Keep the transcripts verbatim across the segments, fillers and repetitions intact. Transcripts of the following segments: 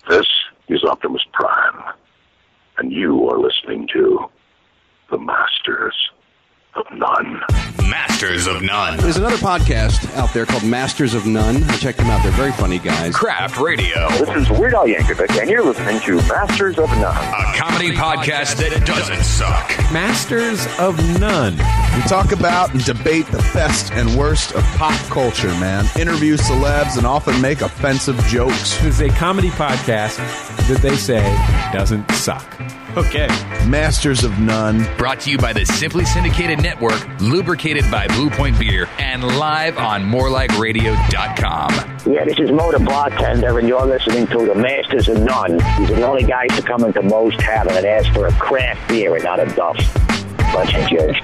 This is Optimus Prime, and you are listening to The Masters of None. Masters of None. There's another podcast out there called Masters of None. Check them out. They're very funny guys. Craft Radio. This is Weird Al Yankovic, and you're listening to Masters of None. A comedy podcast that doesn't suck. Masters of None. We talk about and debate the best and worst of pop culture, man. Interview celebs and often make offensive jokes. This is a comedy podcast that they say doesn't suck. Okay. Masters of None. Brought to you by the Simply Syndicated Network, lubricated by Blue Point Beer, and live on more like radio dot com. Yeah, this is Mo the bartender, and you're listening to the Masters of None. These are the only guys to come into Mo's Tavern and ask for a craft beer and not a Duff. Bunch of jerks.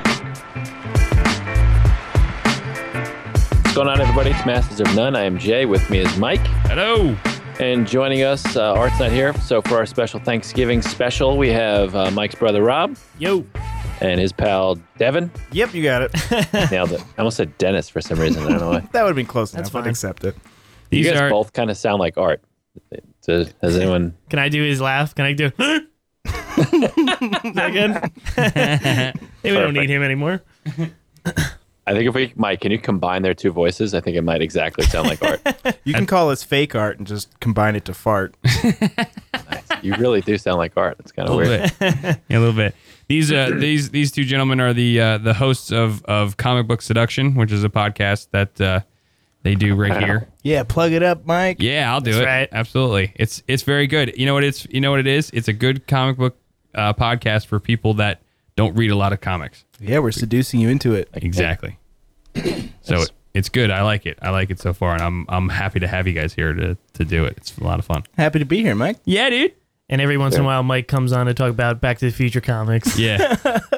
What's going on, everybody? It's Masters of None. I am Jay. With me is Mike. Hello. And joining us, uh, Art's not here. So for our special Thanksgiving special, we have uh, Mike's brother, Rob. Yo. And his pal, Devin. Yep, you got it. Nailed it. I almost said Dennis for some reason. I don't know why. That would have been close That's enough. fine. I'd accept it. You These guys are- both kind of sound like Art. So, has anyone... Can I do his laugh? Can I do... Is that good? Maybe we don't need him anymore. I think if we... Mike, can you combine their two voices? I think it might exactly sound like Art. You can call us fake Art and just combine it to fart. You really do sound like Art. It's kind of A little weird. bit. Yeah, a little bit. These uh, these these two gentlemen are the uh, the hosts of of Comic Book Seduction, which is a podcast that uh, they do right here. Yeah, plug it up, Mike. Yeah, I'll do That's it. right. Absolutely. It's it's very good. You know what it's you know what it is? It's a good comic book uh, podcast for people that don't read a lot of comics. Yeah, we're seducing you into it. Exactly. So it, it's good. I like it. I like it so far, and I'm I'm happy to have you guys here to to do it. It's a lot of fun. Happy to be here, Mike. Yeah, dude. And every once in a while, Mike comes on to talk about Back to the Future comics. Yeah.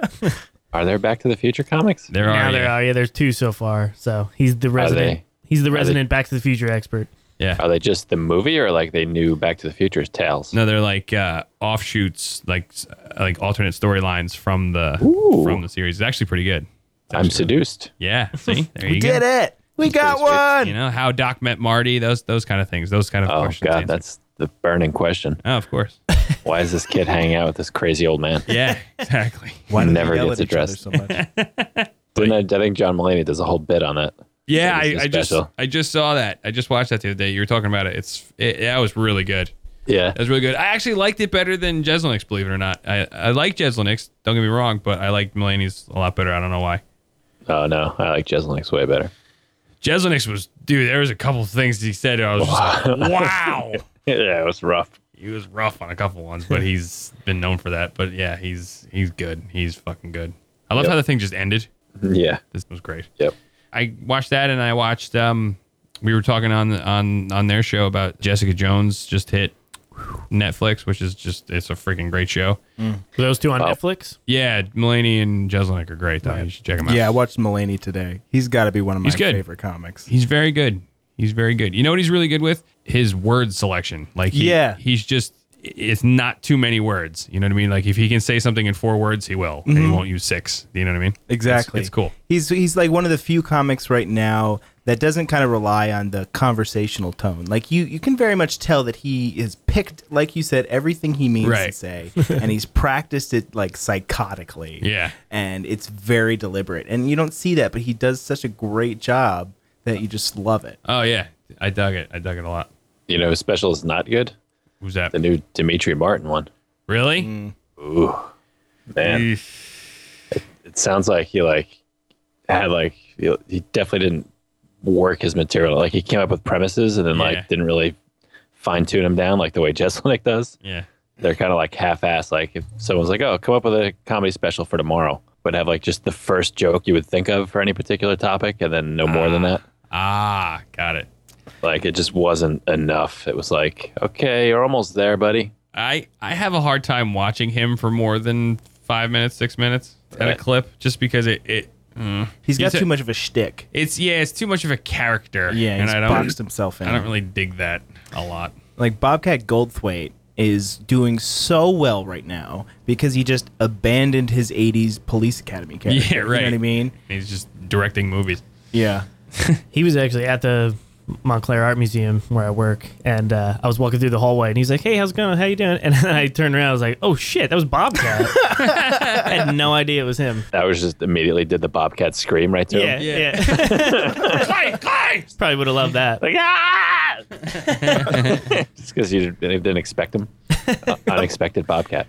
Are there Back to the Future comics? There are. Now there yeah. are. Yeah, there's two so far. So he's the resident. they- He's the they- resident Back to the Future expert. Yeah. Are they just the movie, or like they knew Back to the Future's tales? No, they're like uh, offshoots, like uh, like alternate storylines from the Ooh. from the series. It's actually pretty good. I'm seduced. Yeah, see, there We you did go. it. We got pretty sweet. one. You know how Doc met Marty, those those kind of things, those kind of Oh, questions. God, answered. that's the burning question. oh, of course. Why is this kid hanging out with this crazy old man? Yeah, exactly. Why do they Never yell gets at each other addressed. so much? Didn't I, I think John Mulaney does a whole bit on that. Yeah, That is I, I just special. I just saw that. I just watched that the other day. You were talking about it. It's it, that was really good. Yeah. That was really good. I actually liked it better than Jeselnik's, believe it or not. I I like Jeselnik's. Don't get me wrong, but I like Mulaney's a lot better. I don't know why. Oh, no. I like Jeselnik's way better. Jeselnik's was dude. There was a couple of things he said. I was just like, wow. Yeah, it was rough. He was rough on a couple ones, but he's been known for that. But yeah, he's he's good. He's fucking good. I love Yep. how the thing just ended. Yeah. This was great. Yep. I watched that, and I watched. Um, we were talking on on on their show about Jessica Jones just hit Netflix, which is just it's a freaking great show. Were those two on Oh. Netflix? Yeah, Mulaney and Jeselnik are great. Though. You should check them out. Yeah, I watched Mulaney today. He's got to be one of my He's good. favorite comics. He's very good. He's very good. You know what he's really good with? His word selection. Like he, Yeah. he's just it's not too many words. You know what I mean? Like if he can say something in four words, he will, and he won't use six. You know what I mean? Exactly. It's, it's cool. He's he's like one of the few comics right now that doesn't kind of rely on the conversational tone. Like you, you can very much tell that he is picked, like you said, everything he means to Right. say, and he's practiced it like psychotically. Yeah. And it's very deliberate, and you don't see that, but he does such a great job that you just love it. Oh yeah, I dug it. I dug it a lot. You know, his special is not good. Who's that? The new Dimitri Martin one. Really? Ooh, man. It sounds like he like had like he he definitely didn't work his material. Like he came up with premises and then Yeah. like didn't really fine tune them down like the way Jeselnik does. Yeah. They're kind of like half-assed. Like if someone's like, "Oh, come up with a comedy special for tomorrow," but have like just the first joke you would think of for any particular topic, and then no more than that. Ah, got it. Like it just wasn't enough. It was like, okay, you're almost there, buddy. I I have a hard time watching him for more than five minutes, six minutes at a Right. clip, just because it it. Mm. He's got a- too much of a shtick. It's yeah, it's too much of a character. Yeah, and he's I don't, boxed himself in. I don't really dig that a lot. Like Bobcat Goldthwait is doing so well right now because he just abandoned his eighties Police Academy character. Yeah, right. You know what I mean? He's just directing movies. Yeah. He was actually at the Montclair Art Museum where I work, and uh, I was walking through the hallway, and he's like, "Hey, how's it going? How you doing?" And then I turned around, I was like, "Oh shit, that was Bobcat." I had no idea it was him. That was just immediately did the Bobcat scream right to Yeah, him. yeah. Clay, Clay! Probably would have loved that. Like, ah! Just because you didn't, didn't expect him. Uh, unexpected Bobcat.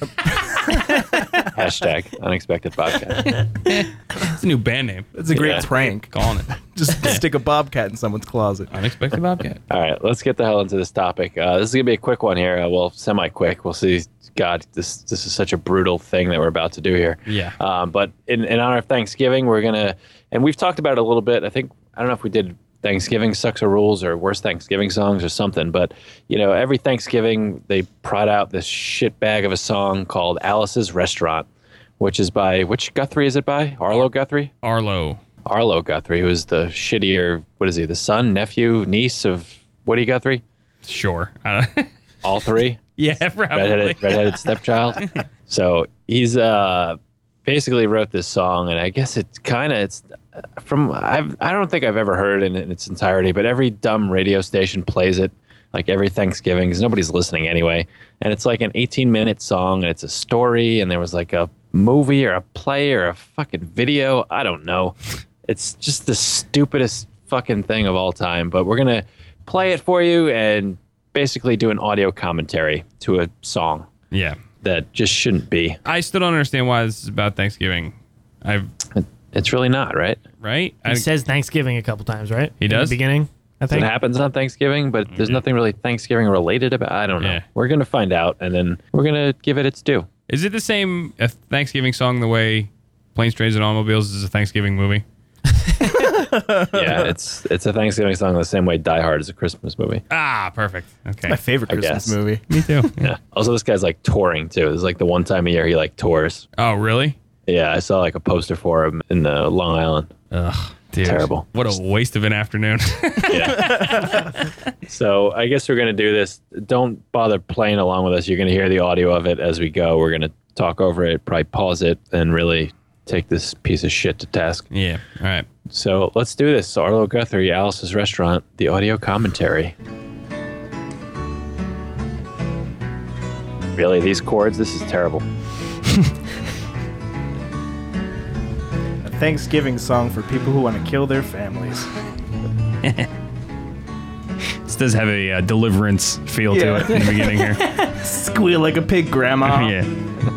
Hashtag unexpected Bobcat. It's a new band name. It's a great Yeah. prank. Calling it. Just stick a bobcat in someone's closet. Unexpected Bobcat. All right, let's get the hell into this topic. Uh, this is gonna be a quick one here. Uh, well, semi-quick. We'll see. God, this this is such a brutal thing that we're about to do here. Yeah. Um, but in, in honor of Thanksgiving, we're gonna, and we've talked about it a little bit. I think I don't know if we did Thanksgiving Sucks or Rules or Worst Thanksgiving Songs or something. But you know, every Thanksgiving they prod out this shit bag of a song called Alice's Restaurant, which is by which Guthrie is it by? Arlo Guthrie. Arlo. Arlo Guthrie, who is the shittier, what is he, the son, nephew, niece of Woody Guthrie? Sure. I don't All three? Yeah, probably. Redheaded, redheaded stepchild. So he's uh, basically wrote this song, and I guess it's kind of, it's from, I've, I don't think I've ever heard it in its entirety, but every dumb radio station plays it, like every Thanksgiving, because nobody's listening anyway. And it's like an eighteen minute song, and it's a story, and there was like a movie or a play or a fucking video. I don't know. It's just the stupidest fucking thing of all time. But we're going to play it for you and basically do an audio commentary to a song. Yeah. That just shouldn't be. I still don't understand why this is about Thanksgiving. I've. It's really not, right? Right? He I, says Thanksgiving a couple times, right? He In does? the beginning, I It think. happens on Thanksgiving, but there's nothing really Thanksgiving related about it. I don't know. Yeah. We're going to find out, and then we're going to give it its due. Is it the same a Thanksgiving song the way Planes, Trains, and Automobiles is a Thanksgiving movie? Yeah, it's it's a Thanksgiving song the same way Die Hard is a Christmas movie. Ah, perfect. Okay. My favorite I Christmas guess. movie. Me too. Yeah. Also, this guy's like touring too. This is like the one time a year he like tours. Oh, really? Yeah, I saw like a poster for him in uh, Long Island. Ugh, dude. Terrible. What a waste of an afternoon. Yeah. So I guess we're gonna do this. Don't bother playing along with us. You're gonna hear the audio of it as we go. We're gonna talk over it, probably pause it, and really take this piece of shit to task. Yeah. All right. So let's do this. Arlo Guthrie, Alice's Restaurant, the audio commentary. Really, these chords? This is terrible. A Thanksgiving song for people who want to kill their families. This does have a uh, deliverance feel Yeah. to it in the beginning here. Squeal like a pig, Grandma. Yeah.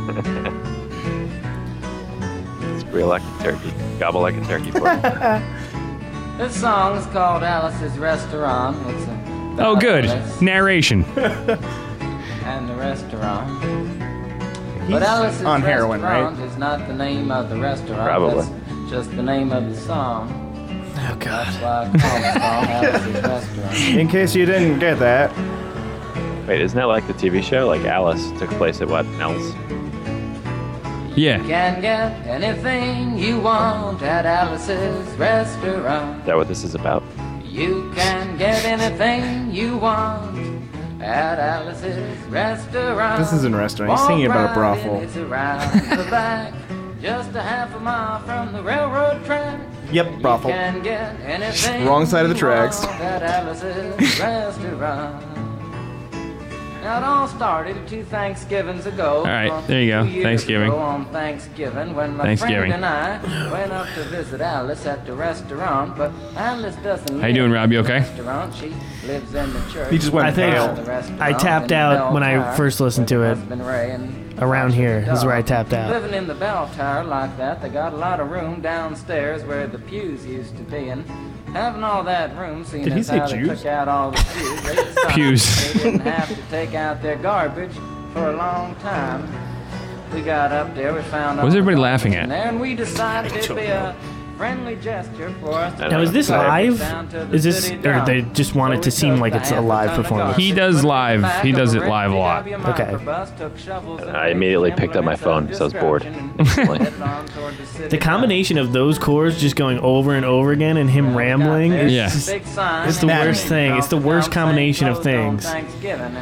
Squeal like a turkey. Gobble like a turkey. For me. This song is called Alice's Restaurant. It's a Oh, good. Alice Narration. and the restaurant. He's But Alice's on heroin, Restaurant right? is not the name of the restaurant. Probably. That's just the name of the song. Oh, God. That's why I call the song Alice's Restaurant. In case you didn't get that. Wait, isn't that like the T V show? Like Alice took place at what? Alice? Yeah. Can get anything you want at Alice's Restaurant. Is that what this is about? You can get anything you want at Alice's Restaurant. This isn't a restaurant. He's singing about a brothel. It's around the back, just a half a mile from the railroad track. Yep, brothel. You can get anything Wrong side of the you tracks. want at Alice's Restaurant. Now it all started two Thanksgivings ago. All right, there you go. Two years Thanksgiving. ago on Thanksgiving, when my Thanksgiving. friend and I went up to visit Alice at the restaurant, but Alice doesn't. How you doing, Rob? You okay? Restaurant. She lives in the church. He just went I think pale. The restaurant I tapped in out the when I Bell Tower, first listened to where it. my husband Ray and Around here is where I tapped out. Living in the bell tower like that, they got a lot of room downstairs where the pews used to be, and having all that room, seeing Did he as say how they Jews? took out all the pews, they decided Pews. they didn't have to take out their garbage for a long time. We got up there, we found. What is all the everybody garbage laughing in at? there, and we decided it'd be a friendly gesture for us. to Now, is this take live? down to the Is this, city or dump. they just want it to seem like it's a live performance? He does live. He does it live a lot. Okay. I immediately picked up my phone because I was bored. Instantly. The combination of those chords just going over and over again and him rambling is Yeah. just, it's the worst thing. It's the worst combination of things.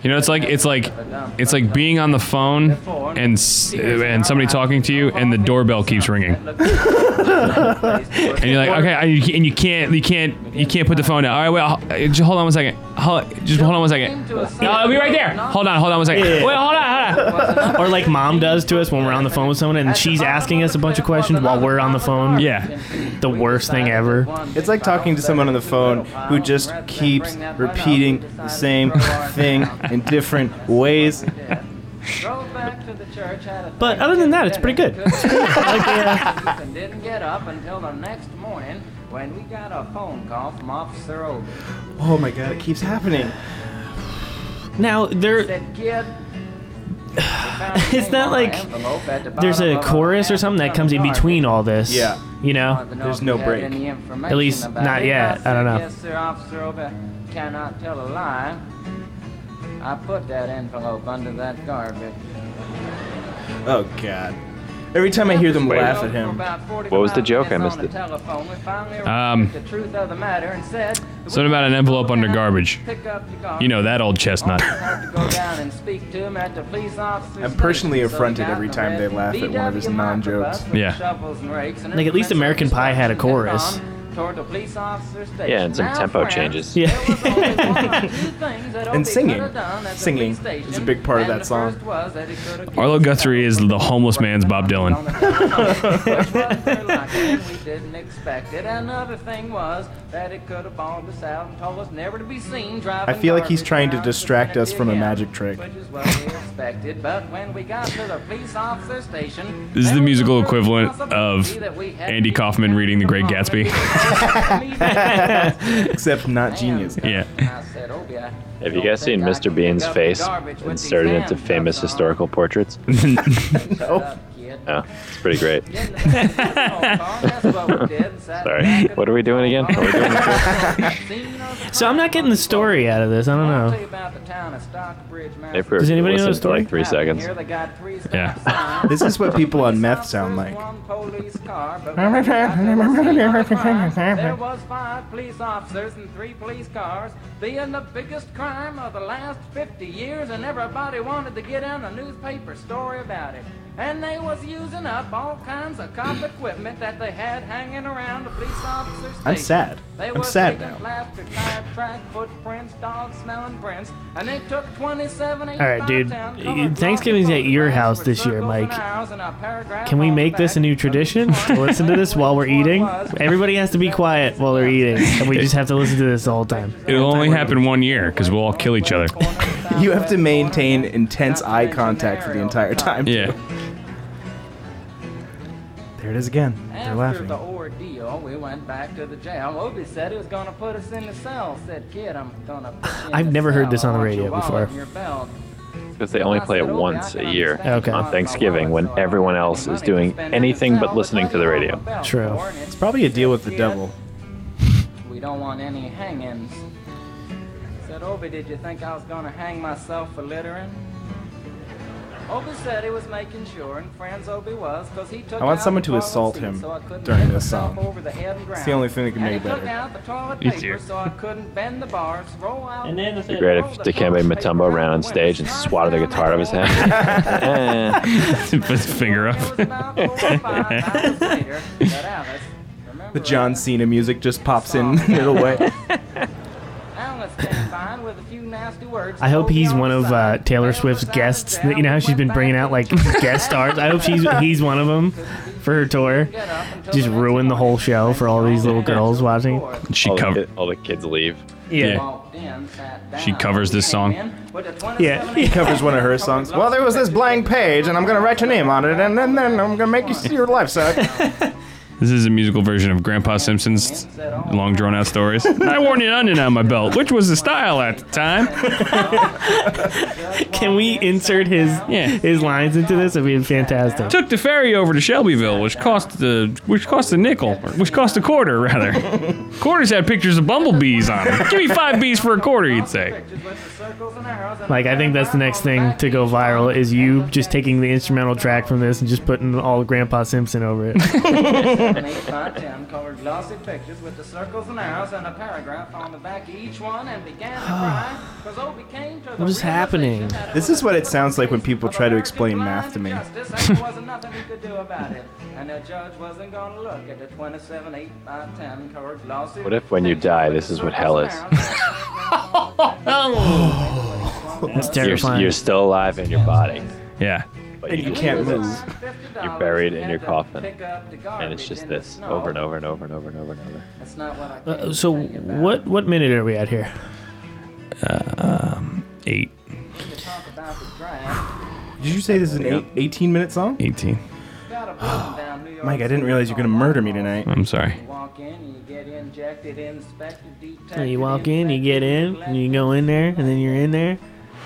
You know, it's like it's like it's like being on the phone and s- and somebody talking to you, and the doorbell keeps ringing, and you're like, okay, I, and you can't you can't you can't put the phone down. All right, wait, I'll- just hold on one second. Hold, just hold on one second. Uh, I'll be right there. Hold on, hold on one second. Yeah. Wait, hold on, hold on. Or like mom does to us when we're on the phone with someone and she's asking us a bunch of questions while we're on the phone. Yeah. The worst thing ever. It's like talking to someone on the phone who just keeps repeating the same thing in different ways. But other than that, it's pretty good. It's pretty good. Like, uh, And didn't get up until the next morning when we got a phone call from Officer Obi. Oh my god, it keeps happening. now there, Said, kid, it's not like there's a chorus or something that comes in between all this. Yeah. You know. There's no break. At least not yet. I don't know. Yes, sir, Officer Obi cannot tell a lie. I put that envelope under that garbage. Oh god. Every time I hear them laugh at him. What was the joke? I missed it. Um, something about an envelope under garbage. You know that old chestnut. I'm personally affronted every time they laugh at one of his non-jokes. Yeah. Like at least American Pie had a chorus. Yeah, and some tempo changes. Yeah. And singing. Singing is a big part of that song. Arlo Guthrie is the homeless man's Bob Dylan. We didn't expect it. Another thing was that it could have balled us out and told us never to be seen driving. I feel like he's garbage trying to around the distract us from a again, magic trick. Which is what we expected. But when we got to the police officer station, This is the musical equivalent of Andy Kaufman reading The Great Gatsby. Except not genius. Yeah. Have you guys seen Mister Bean's face inserted into famous historical portraits? No. Oh, it's pretty great. Sorry. What are we doing again? Are we doing this? So I'm not getting the story out of this. I don't know. If we were Does anybody know the listening for story? like three seconds. Yeah. This is what people on meth sound like. There was five police officers and three police cars, being the biggest crime of the last fifty years, and everybody wanted to get in a newspaper story about it. And they was using up all kinds of cop equipment that they had hanging around the police officers' station. I'm sad. They I'm was sad taking now. plaster, tire track, footprints, dog-smelling prints, and they took twenty-seven All right, dude. Thanksgiving's at your house this year, Mike. Can we make this a new tradition? To listen to this while we're eating? Everybody has to be quiet while they're eating, and we just have to listen to this the whole time. It'll only happen one year because we'll all kill each other. You have to maintain intense eye contact for the entire time. Yeah. There it is again. They're After laughing. the ordeal, we went back to the jail. Obi said he was going to put us in the cell. Said, kid, I'm going to put you in I've the never heard cell. this on the I want your radio wallet before. and your belt." Because they only play it once a year Okay. on Thanksgiving when everyone else is doing anything but listening to the radio. True. It's probably a deal with the devil. We don't want any hangings. Said, Obi, did you think I was going to hang myself for littering? Obi said he was making sure, and friends Obi was, because he took I want out someone the to toilet assault seat him so I couldn't during hit this myself song. over the head and It's ground. the only thing that can And make he it took better. out the toilet Me paper too. so I couldn't bend the bars, roll out. And then It'd be great if Dikembe Mutombo ran on stage and swatted the guitar out of his hand. Put his finger up. The John Cena music just pops in middle way. I hope he's one of uh, Taylor Swift's guests. You know how she's been bringing out like guest stars. I hope she's he's one of them for her tour. Just ruin the whole show for all these little girls watching. She all, the cover- kid, all the kids leave. Yeah. She covers this song. Yeah. He covers one of her songs. Well, there was this blank page, and I'm going to write your name on it, and then, then I'm going to make you see your life suck. This is a musical version of Grandpa Simpson's long drawn out stories. I wore an onion on my belt, which was the style at the time. Can we insert his Yeah. his lines into this? It'd be fantastic. Took the ferry over to Shelbyville, which cost the which cost a nickel, or which cost a quarter rather. Quarters had pictures of bumblebees on them. Give me five bees for a quarter, you'd say. Like, I think that's the next thing to go viral is you just taking the instrumental track from this and just putting all Grandpa Simpson over it. seven, eight, five, ten colored glossy pictures with the circles and arrows and a paragraph on the back of each one, and began to cry because Obie came to the What is happening? This is what it sounds like when people try to explain math to me. there wasn't nothing he could do about it, and the judge wasn't going to look at the twenty-seven, eight by ten colored glossy. What if when you die, this is what hell is? It's You're, terrifying. you're still alive in your body. Yeah. But And you can't move. You're buried in your coffin. And it's just this over and over and over and over and over and over. That's not what I Uh, so what what minute are we at here? Um, eight. talk about the draft. Did you say this is an eight, eighteen minute song? eighteen. Mike, I didn't realize you were going to murder me tonight. I'm sorry. You walk in, you get injected, inspected, detected. So you walk in, you get in, and you go in there, and then you're in there.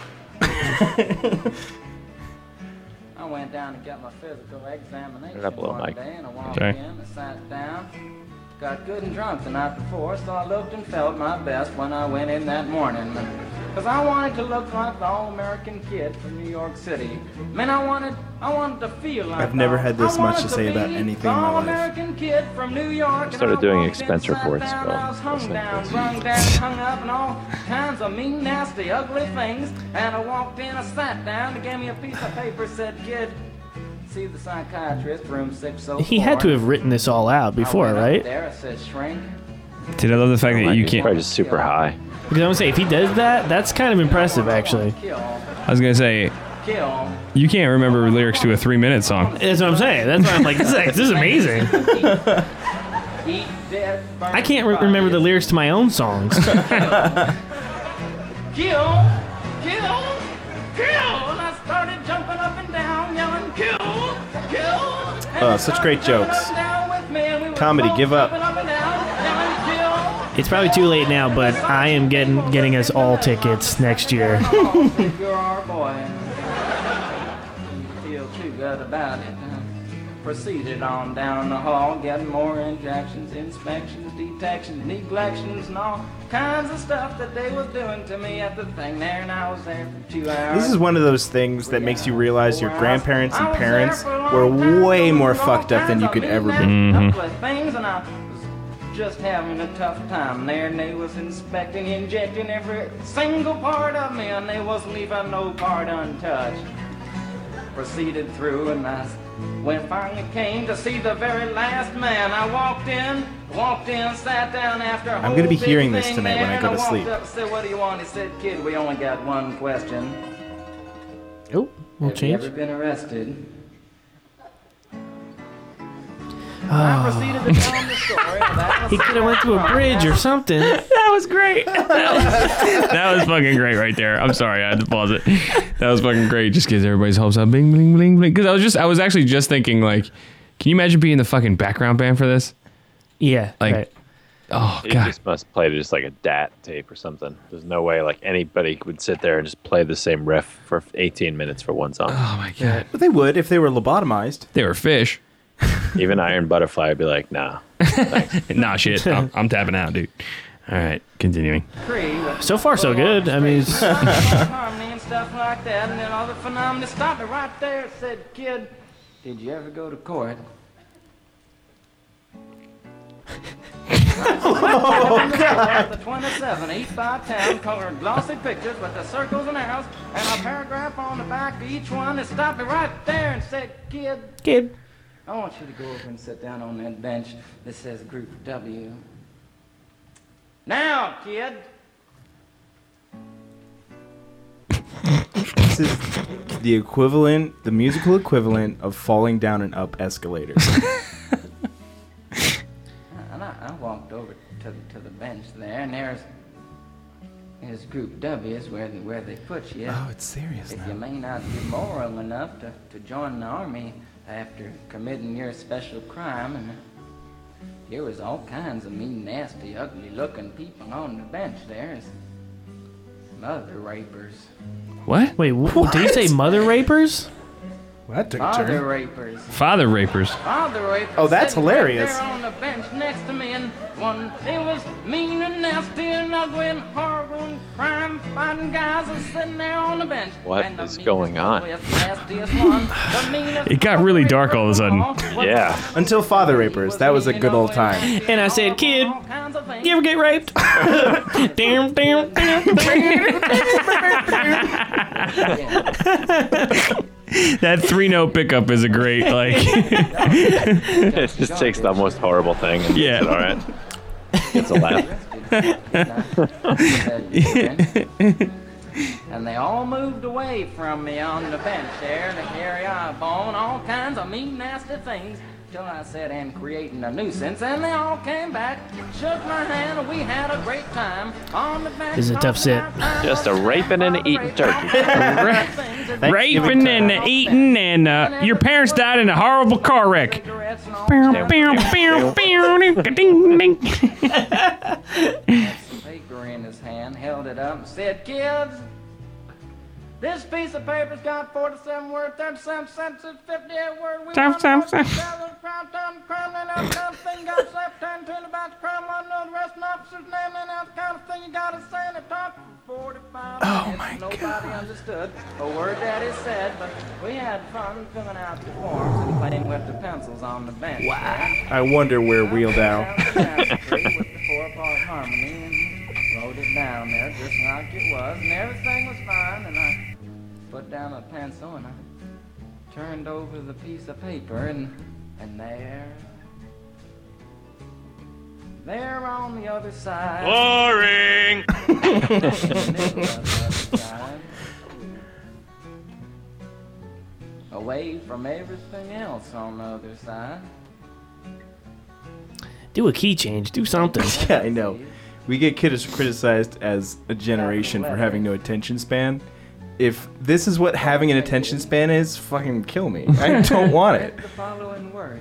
I went down and got my physical examination Turn it up a little, one Mike. day, and I walked Sorry. in, I sat down, got good and drunk the night before, so I looked and felt my best when I went in that morning. Because I wanted to look like the all-American kid from New York City. Man, I wanted, I wanted to feel like I've never the- had this I much wanted to say be about anything in the my life. all-American kid from New York. I started doing walked expense in, sat reports, down, Bill. I was hung Listen to down, this. brung down, hung up, and all kinds of mean, nasty, ugly things. And I walked in, I sat down, they gave me a piece of paper, said, "Kid, see the psychiatrist, room six oh four." He had to have written this all out before, I went up right? There, I said, "Shrink." Dude, I love the fact that you He's can't. probably just super high. Because I'm gonna say if he does that, that's kind of impressive, actually. Kill, I was gonna say kill. you can't remember lyrics to a three-minute song. That's what I'm saying. That's why I'm like, this is, this is amazing. Eat dead, burn I can't re- remember the lyrics to my own songs. Kill, kill, kill. And I started jumping up and down, yelling, "Kill, kill." And Oh, such great jokes. down with me, and we were Comedy, both give up. jumping up and down, yelling, "Kill." It's probably too late now, but I am getting getting us all tickets next year. Oh, if you're our boy, you feel too good about it. Proceeded on down the hall, getting more injections, inspections, detections, neglections, and all kinds of stuff that they was doing to me at the thing there, and I was there for two hours. This is one of those things that makes you realize your grandparents and parents were way more fucked up than you could ever be. Couple of things, and I was just having a tough time there, and they was inspecting, injecting every single part of me, and they wasn't leaving no part untouched. Proceeded through, and I when finally came to see the very last man, I walked in, walked in, sat down after a I'm gonna be whole big hearing this thing tonight there, when I and go to walked sleep. Up and said, "What do you want?" He said, "Kid, we only got one question. Oh, we'll Have you change. ever been arrested?" I proceeded to tell him the story. That He could have went to a bridge or something. That was great. That was, that was fucking great right there. I'm sorry, I had to pause it. That was fucking great. Just gives everybody's hopes up. Bling, bling, bling, bling. Because I was just, I was actually just thinking, like, can you imagine being the fucking background band for this? Yeah, Like, right. oh He god, just must play just like a D A T tape or something. There's no way like anybody would sit there and just play the same riff for eighteen minutes for one song. oh my god, But they would if they were lobotomized. they were fish. Even Iron Butterfly would be like, nah. Nah, shit, I'm, I'm tapping out, dude. All right, continuing. tree with So far, so good. I mean, it's, harmony and stuff like that, and then all the phenomena stopped me right there and said, "Kid, did you ever go to court?" Oh, God. The twenty-seven, eight by ten colored glossy pictures with the circles and arrows and a paragraph on the back of each one. It stopped me right there and said, "Kid, kid. I want you to go over and sit down on that bench that says Group W. Now, kid." This is the equivalent, the musical equivalent of falling down an up escalator. And I, I walked over to, to the bench there, and there's, there's Group W is where, they- where they put you. Oh, it's serious If now. you may not be moral enough to, to join the army after committing your special crime, and there was all kinds of mean, nasty, ugly-looking people on the bench there. As mother rapers. What? Wait, w- did you say mother rapers? Well, that took a Father turn. rapers. Father rapers. Father rapers. Oh, that's sitting right hilarious. there on the bench next to me, and one it was mean and nasty and ugly and horrible and crime fighting guys are sitting there on the bench. What and the is going on? meanest, nastiest one, the meanest It got really dark all of a sudden. Yeah. Until Father Rapers. That was a good old time. And I said, kid, you ever get raped? damn, damn, damn, That three note pickup is a great like. It just takes the most horrible thing and Yeah. makes it all right. Gets a laugh. And they all moved away from me on the bench there to carry eyeball and all kinds of mean, nasty things. Till I said, and creating a nuisance, and they all came back, shook my hand, and we had a great time on the bench. This is a tough sit. Just a raping and a eating turkey. Raping and uh, eating, and uh, your parents died in a horrible car wreck. Paper in his hand, held it up, and said, kids, this piece of paper's got forty-seven words, thirty-seven cents, and fifty-eight words. We want to know the crime, time, crime, and that kind of thing. Got left hand, turn about the crime, I know the rest of the officer's name, and that kind of thing you gotta say, and it talked for forty-five minutes. Nobody understood a word that he said, but we had fun filling out the forms and playing with the pencils on the bench. Wow. I wonder where Wheeled Out. With the four-part harmony and wrote it down there just like it was, and everything was fine, and I put down a pencil and I turned over the piece of paper, and and there, there on the other side. Boring. Away from everything else on the other side. Do a key change. Do something. Yeah, I know. We get criticized as a generation for having no attention span. If this is what having an attention span is, fucking kill me. I don't want it. The following words.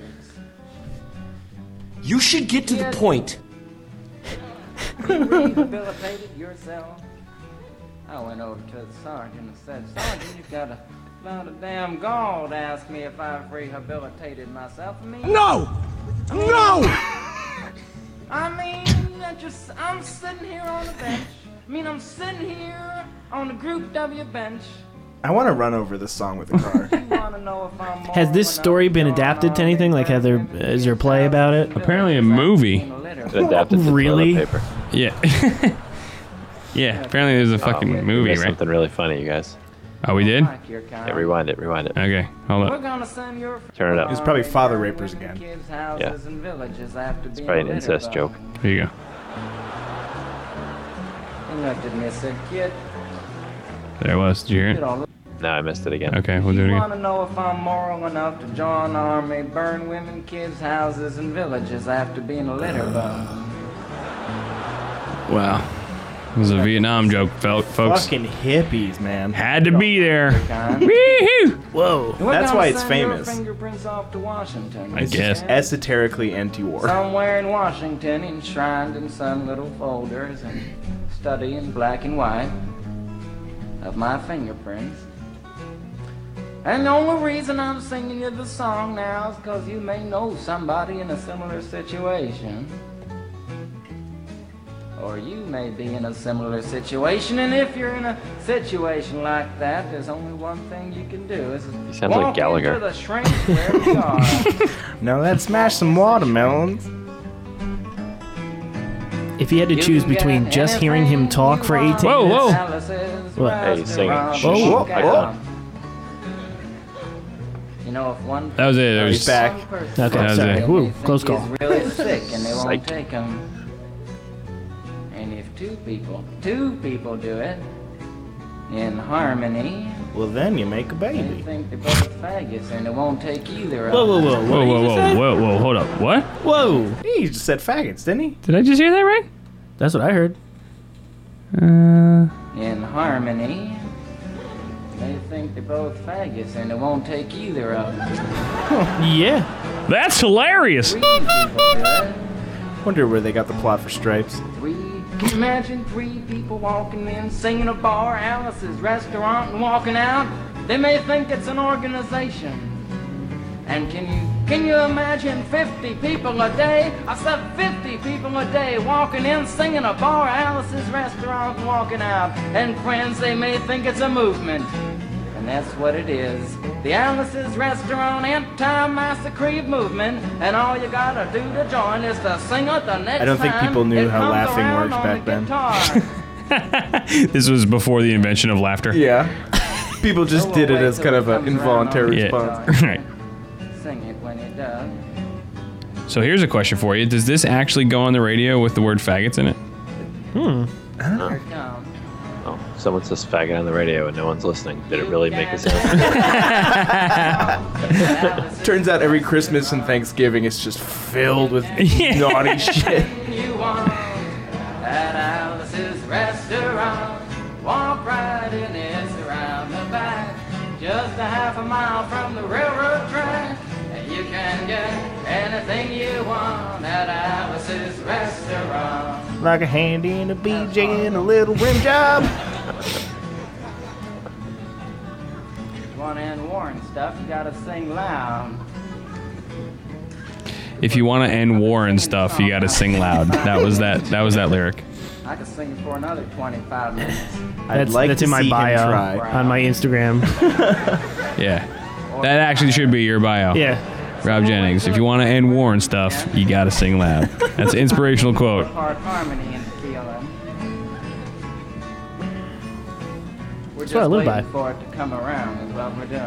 You should get to the point. You rehabilitated yourself. I went over to the sergeant and said, Sergeant, you've got a lot of damn gall to ask me if I've rehabilitated myself. I mean, No! No! I mean, I just, I'm sitting here on the bench. I mean, I'm sitting here on the Group W bench. I want to run over this song with a car. You wanna know if I'm Has this story been adapted to anything? Like, have there is there a play about it? Apparently, a movie. It's adapted to Really? toilet paper. Yeah. Yeah. Apparently, there's a fucking Oh, man, we movie, missed right? Something really funny, you guys. Oh, we did. Yeah, rewind it, rewind it. Okay, hold We're up. gonna send your Turn it up. It's probably Father Rapers again. kids' houses and villages after It's being probably an littered incest by- joke. Here you go. He looked at me and said, kid, There it was. Did you hear you it? don't No, I missed it again. Okay, we'll do it You again. want to know if I'm moral enough to join the army, burn women, kids' houses, and villages after being a litter bug? Wow. It was a Vietnam joke, felt, folks. Fucking hippies, man. Had to be there. Kind. Woohoo! Whoa. We're That's gonna why it's send your famous. fingerprints off to Washington. I guess. Esoterically anti-war. Somewhere in Washington, enshrined in some little folders and study in black and white of my fingerprints. And the only reason I'm singing you the song now is because you may know somebody in a similar situation. Or you may be in a similar situation, and if you're in a situation like that, there's only one thing you can do. Is He sounds like walk Gallagher. into the shrink where we are. Now let's smash some watermelons. If you had to choose between just hearing him talk for eighteen Whoa, whoa. minutes. What? Hey, sing it. Whoa, whoa, whoa. You know, if one That was it. It He's was back. Okay, That was sorry. it. Woo, close call. He's really sick and they won't Psych. take him. And if two people, two people do it in harmony, Well, then you make a they baby. think they're both faggots and it won't take either of Whoa, whoa, them. whoa, Whoa, whoa, whoa, whoa, whoa, hold up. What? Whoa. He just said faggots, didn't he? Did I just hear that right? That's what I heard. Uh, In harmony, they think they're both faggots and it won't take either of them. Yeah. that's hilarious. Three people do it. Wonder where they got the plot for Stripes. Three, can you imagine three people walking in, singing a bar, Alice's restaurant, and walking out? They may think it's an organization. And can you can you imagine fifty people a day? I said fifty people a day walking in, singing a bar, Alice's restaurant, and walking out. And friends, they may think it's a movement. And that's what it is. The Alice's Restaurant Anti-Massacre Movement. And all you gotta do to join is to sing it the next time. I don't think people knew how laughing worked back then. This was before the invention of laughter. Yeah. People just did it as kind of an involuntary Yeah. response. Right. Sing it when it does. So here's a question for you. Does this actually go on the radio with the word faggots in it? Hmm. Here it comes. Oh, someone says faggot on the radio and no one's listening. Did it really make a sound? Turns out every Christmas and Thanksgiving it's just filled with naughty shit. You want at Alice's Restaurant. Walk right in, it's around the back. Just a half a mile from the railroad track. And you can get anything you want at Alice's Restaurant. Like a handy and a B J and a little rim job. If you want to end Warren stuff, you gotta sing loud. If you want to end war and stuff, you got to sing loud. That was that. That was that lyric. I could sing it for another twenty-five minutes. That's, like that's to in my see him bio try. on my Instagram. Yeah, that actually should be your bio. Yeah. Rob Jennings. If you want to end war and stuff, you got to sing loud. That's an inspirational quote. Part harmony and feeling. We're That's just what I live waiting by. for it to come around is what we're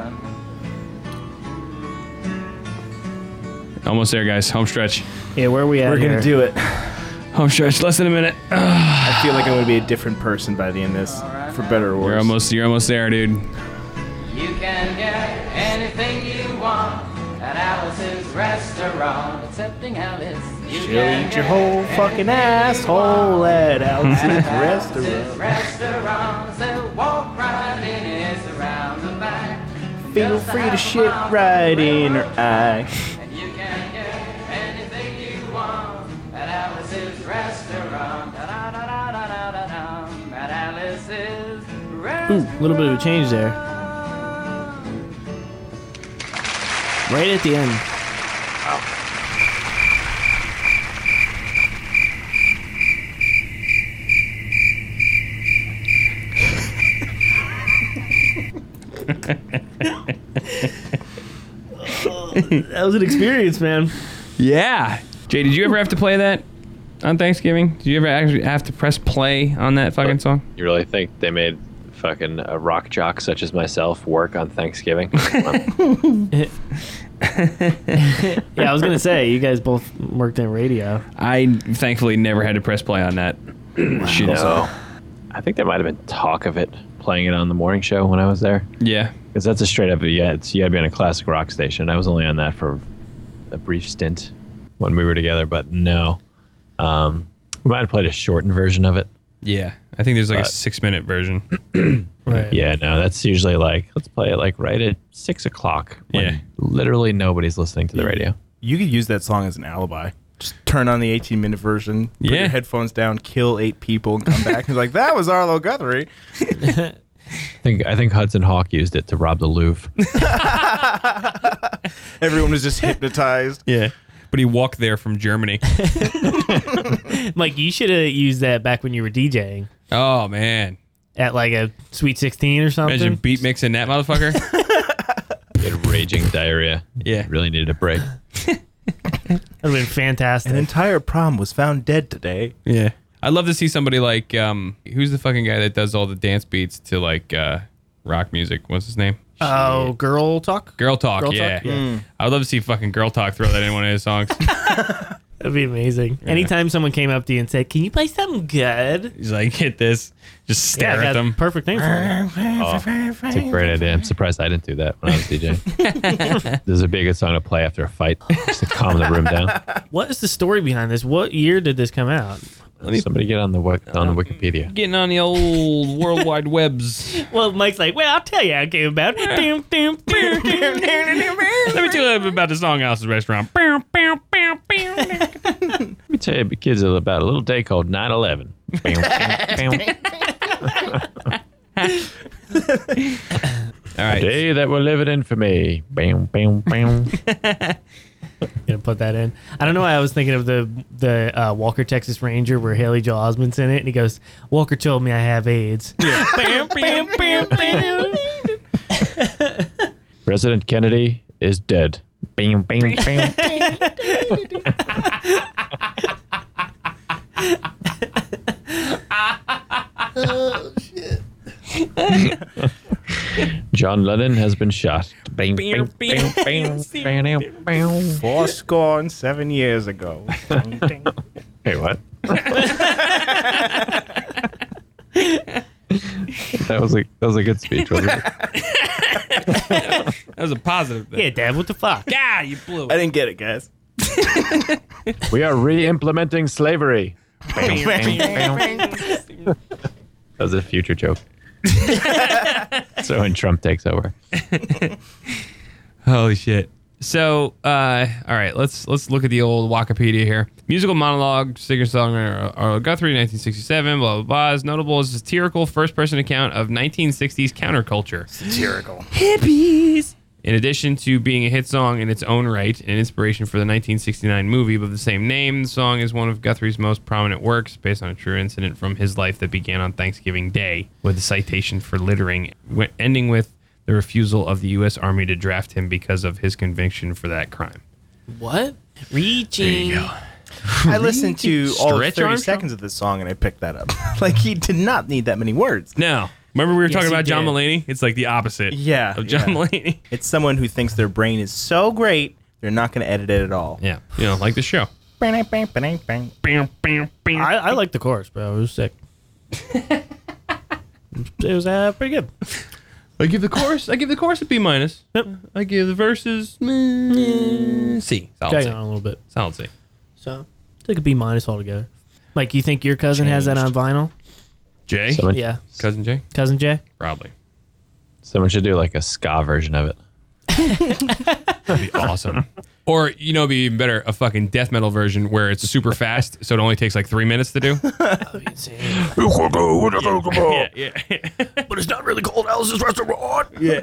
doing. Almost there, guys. Home stretch. Yeah, where are we at We're here? gonna do it. Home stretch. Less than a minute. I feel like I'm gonna be a different person by the end of this, for better or worse. You're almost. You're almost there, dude. You can get anything you want at Alice's Restaurant, excepting Alice. You She'll can eat your get whole fucking asshole at Alice's Alice's Restaurant. Restaurant. So walk right in, it's around the back. Feel free to shit right in her eye. And you can get anything you want at Alice's Restaurant. Da-da-da-da-da-da-da. At Alice's Restaurant. Ooh, a little bit of a change there. Right at the end. That was an experience, man. Yeah. Jay, did you ever have to play that on Thanksgiving? Did you ever actually have to press play on that fucking song? You really think they made fucking a rock jock such as myself work on Thanksgiving? Yeah, I was gonna say you guys both worked in radio. I thankfully never had to press play on that shit. No. I think there might have been talk of it, playing it on the morning show when I was there. Yeah. Because that's a straight up, yeah, it's, you gotta be on a classic rock station. I was only on that for a brief stint when we were together, but no. Um, we might have played a shortened version of it. Yeah. I think there's like But- a six minute version. Right. Yeah, no, that's usually like, let's play it like right at six o'clock. When Yeah. literally nobody's listening to the radio. You could use that song as an alibi. Just turn on the eighteen minute version, put Yeah. your headphones down, kill eight people, and come back and be like, that was Arlo Guthrie. I think I think Hudson Hawk used it to rob the Louvre. Everyone was just hypnotized. Yeah. But he walked there from Germany. Mike, you should have used that back when you were DJing Oh, man. at like a Sweet sixteen or something. Imagine beat mixing that motherfucker. Had raging diarrhea. Yeah. Really needed a break. That would have been fantastic. An entire prom was found dead today. Yeah. I'd love to see somebody like, um, who's the fucking guy that does all the dance beats to like uh, rock music? What's his name? Oh, Girl Talk? Girl Talk, Girl yeah. Talk? Yeah. Mm. I would love to see fucking Girl Talk throw that in one of his songs. That'd be amazing. Anytime someone came up to you and said, "Can you play something good?" He's like, hit this. Just stare Yeah, at that's them. perfect thing for you. Oh, it's a great idea. I'm surprised I didn't do that when I was DJing. This is a big good song to play after a fight, just to calm the room down. What is the story behind this? What year did this come out? Somebody get on the wik- on the Wikipedia. Getting on the old World Wide Webs. Well, Mike's like, well, I'll tell you how it came about. Let me tell you a little bit about the song Alice's Restaurant. Let me tell you, kids, about a little day called nine eleven. All right. A day that will live in infamy. Bam, bam, bam. Gonna put that in. I don't know why I was thinking of the the uh, Walker Texas Ranger where Haley Joel Osment's in it, and he goes, "Walker told me I have AIDS." Yeah. Bam, bam, bam, bam. President Kennedy is dead. Bam, bam, bam. Oh shit. John Lennon has been shot. Bang, bang, bang, bang, bang, bang. Four score and seven years ago. Hey, what? That was a that was a good speech, wasn't it? That was a positive thing. Yeah, Dad, what the fuck? Yeah, you blew it. I didn't get it, guys. We are re-implementing slavery. Bang, bang, bang. That was a future joke. So when Trump takes over. Holy shit. So, uh, all right, let's let's look at the old Wikipedia here. Musical monologue, singer-songwriter Arlo Guthrie, nineteen sixty-seven, blah, blah, blah, is notable as a satirical first-person account of nineteen sixties counterculture. Satirical. Hippies! In addition to being a hit song in its own right, an inspiration for the nineteen sixty-nine movie of the same name, the song is one of Guthrie's most prominent works, based on a true incident from his life that began on Thanksgiving Day, with a citation for littering, ending with the refusal of the U S Army to draft him because of his conviction for that crime. What? Reaching. There you go. I listened to all Stretch thirty Armstrong? seconds of this song and I picked that up. Like, he did not need that many words. No. Remember we were Yes, talking he about John did. Mulaney? It's like the opposite Yeah. of John yeah. Mulaney. It's someone who thinks their brain is so great, they're not going to edit it at all. Yeah. You know, like the show. Bang, bang, bang, bang. Bam, bam, bam. I, I like the chorus, bro. It was sick. It was uh, pretty good. I give the chorus. I give the chorus a B minus. Yep. I give the verses mm, C. Solid Dragging C. on a little bit. Solid C. So, it's like a B minus altogether. Like, you think your cousin has that on vinyl? Jay. Someone, Yeah. Cousin Jay. Cousin Jay? Probably. someone should do like a ska version of it. That'd be awesome. Or, you know, it'd be even better, a fucking death metal version where it's super fast, so it only takes like three minutes to do. That would be insane. yeah, yeah. But it's not really called Alice's Restaurant. Yeah.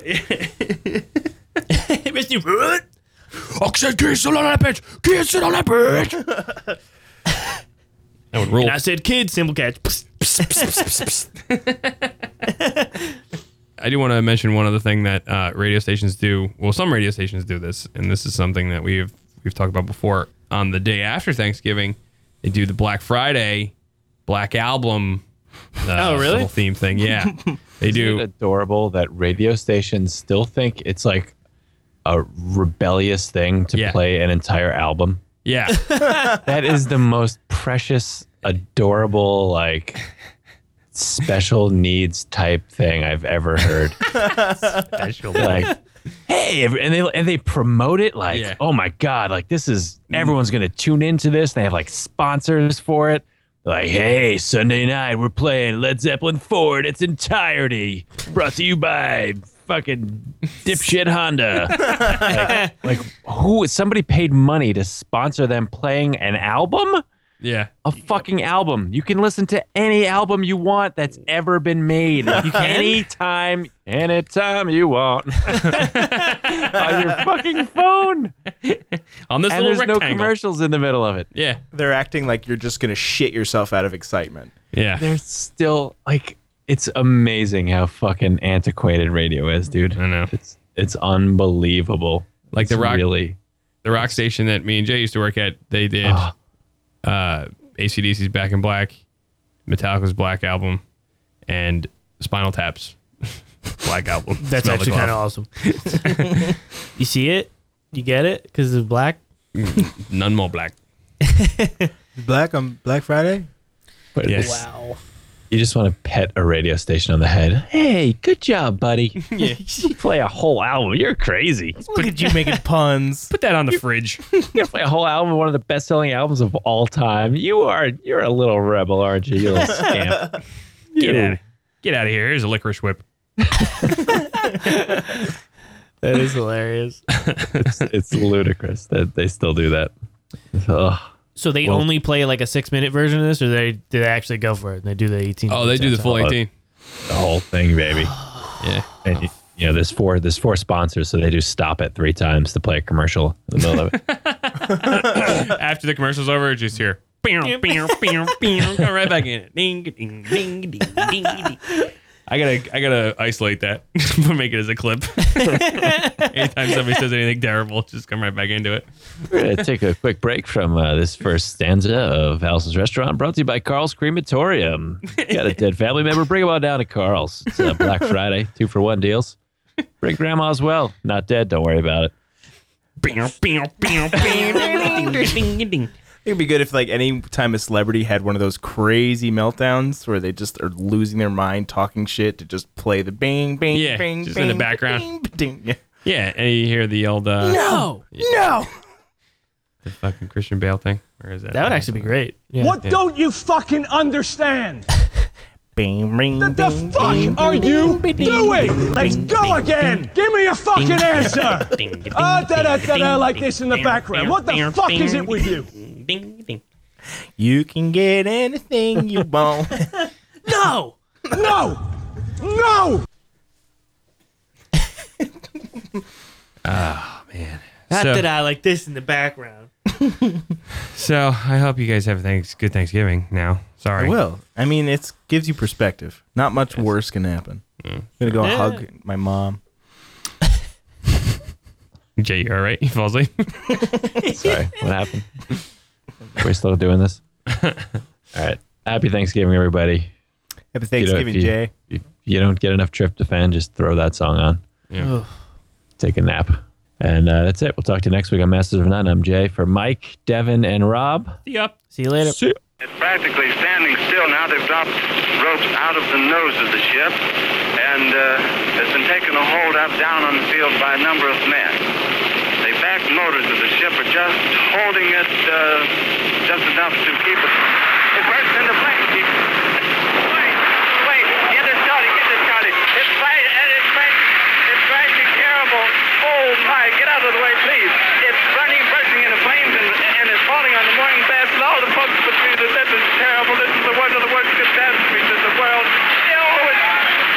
Mister Wood? I said, can't sit on that bench. Can't sit on that bench. That would rule. And I said, kid, cymbal catch. I do want to mention one other thing that uh, radio stations do. Well, some radio stations do this, and this is something that we've we've talked about before. On the day after Thanksgiving, they do the Black Friday Black Album. Uh, Oh, really? Little theme thing, yeah. They Isn't do. it adorable that radio stations still think it's like a rebellious thing to Yeah. play an entire album? Yeah, That is the most precious, adorable, like special needs type thing I've ever heard. special. Like, hey, every- and they and they promote it like, Yeah. oh my god, like this is everyone's gonna tune into this. They have like sponsors for it. Like, hey, Sunday night we're playing Led Zeppelin four in its entirety, brought to you by fucking dipshit Honda. like, like, who? Somebody paid money to sponsor them playing an album. Yeah. A fucking album. You can listen to any album you want that's ever been made. You can anytime, anytime you want. On your fucking phone. On this And little there's no rectangle. commercials in the middle of it. Yeah. They're acting like you're just going to shit yourself out of excitement. Yeah. They're still like, it's amazing how fucking antiquated radio is, dude. I know. It's it's unbelievable. Like It's the rock- really The rock station that me and Jay used to work at, they did Ah. uh, A C D C's Back in Black, Metallica's Black Album, and Spinal Tap's Black Album. That's Smell the actually kind of Glove. awesome. You see it? You get it? Because it's black? None more black. Black on Black Friday? but Yes. it's- Wow. You just want to pet a radio station on the head. Hey, good job, buddy. Yeah. You play a whole album. You're crazy. Look at you making puns. Put that on the fridge. You play a whole album, one of the best-selling albums of all time. You are, you're a little rebel, aren't you? You little scamp. Get You- out, get out of here. Here's a licorice whip. That is hilarious. It's, it's ludicrous that they still do that. Ugh. So they Well- only play like a six minute version of this, or they do they actually go for it? They do the eighteen. Oh, they do the full Oh, eighteen. The whole thing, baby. Yeah. And you, you know, there's four there's four sponsors, so they do stop it three times to play a commercial in the middle of it. After the commercial's over, just hear. Come right back in it. Ding, ding, ding, ding, ding, ding. I gotta, I gotta isolate that. Make it as a clip. Anytime somebody says anything terrible, just come right back into it. We're gonna take a quick break from uh, this first stanza of Allison's Restaurant, brought to you by Carl's Crematorium. Got a dead family member? Bring them on down to Carl's. It's uh, Black Friday, two for one deals. Bring grandma as well. Not dead. Don't worry about it. It'd be good if, like, any time a celebrity had one of those crazy meltdowns where they just are losing their mind, talking shit, to just play the bing, bing, Yeah, bing, just bing, in the background. Bing, ding. Yeah. Yeah, and you hear the old uh, No, yeah, no. the fucking Christian Bale thing. Where is that? That would actually be great. Yeah. What Yeah. don't you fucking understand? Bing, ring, What the bing, fuck bing, are bing, you bing, bing, doing? Let's bing, go bing, again. bing, Give me a fucking bing, answer. bing, bing, Ah, da da da da, bing, like bing, this in the bing, background. bing, What the bing, fuck is bing, it with you? Bing, bing. You can get anything you want. No, no, no. Oh man. Not So- that I like this in the background. So I hope you guys have thanks good Thanksgiving now. Sorry. I will. I mean, it gives you perspective. Not much worse can happen. I'm gonna go Yeah. hug my mom. Jay, you all right? You fall asleep? Sorry, what happened? We're still doing this? All right. Happy Thanksgiving, everybody. Happy Thanksgiving, you know, if you, Jay. If you don't get enough tryptophan, just throw that song on. Yeah. Take a nap. And uh, that's it. We'll talk to you next week on Masters of None. I'm Jay. For Mike, Devin, and Rob. Yep. See you later. See ya. It's practically standing still now. They've dropped ropes out of the nose of the ship, and uh, it's been taken a hold up down on the field by a number of men. The back motors of the ship are just holding it uh, just enough to keep it. It bursts into flames. Keep... Wait, wait, get it started, get it started. It's right, and it's right, it's rising terrible. Oh my, get out of the way, please. It's burning, bursting into flames, and, and it's falling on the morning baths and all the folks between us. This is terrible. This is the one of the worst catastrophes in the world. Oh, it's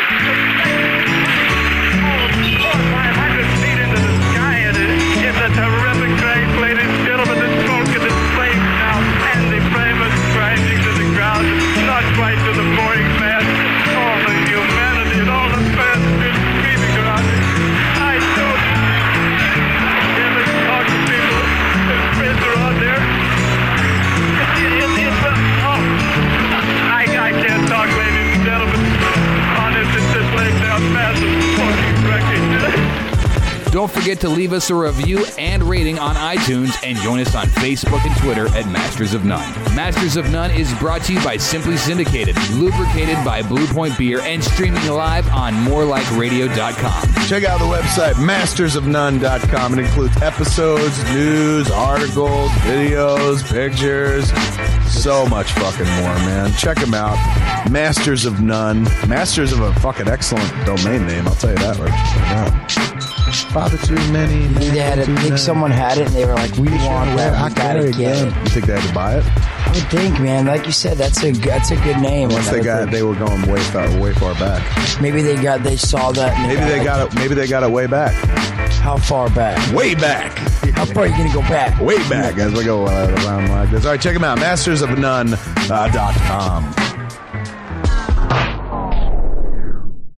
five hundred feet into the sky, and it, it's a terrific crash, ladies and gentlemen. The smoke and the flames now, and the flame is crashing to the ground, not quite to the mooring mast. All the humanity and all the passengers screaming around it. I don't ever talk to people. Their friends are out there. It, it, it's a, oh, I, I can't talk, ladies and gentlemen. Honest, it's just laying down massive fucking wreckage. Don't forget to leave us a review and rating on iTunes and join us on Facebook and Twitter at Masters of None. Masters of None is brought to you by Simply Syndicated, lubricated by Blue Point Beer, and streaming live on more like radio dot com. Check out the website, masters of none dot com. It includes episodes, news, articles, videos, pictures, so much fucking more, man. Check them out. Masters of None. Masters of a fucking excellent domain name, I'll tell you that right now. Father too many. Maybe they had it, I think someone had it and they were like, we want that, we gotta get it. You think they had to buy it? I would think, man. Like you said, that's a that's a good name. Unless they got, they were going way far, way far back. Maybe they got, they saw that. And Maybe they got it. Maybe they got it way back. How far back? Way back. How far are you gonna go back? Way back as we go uh, around like this. All right, check them out. Masters of None dot com.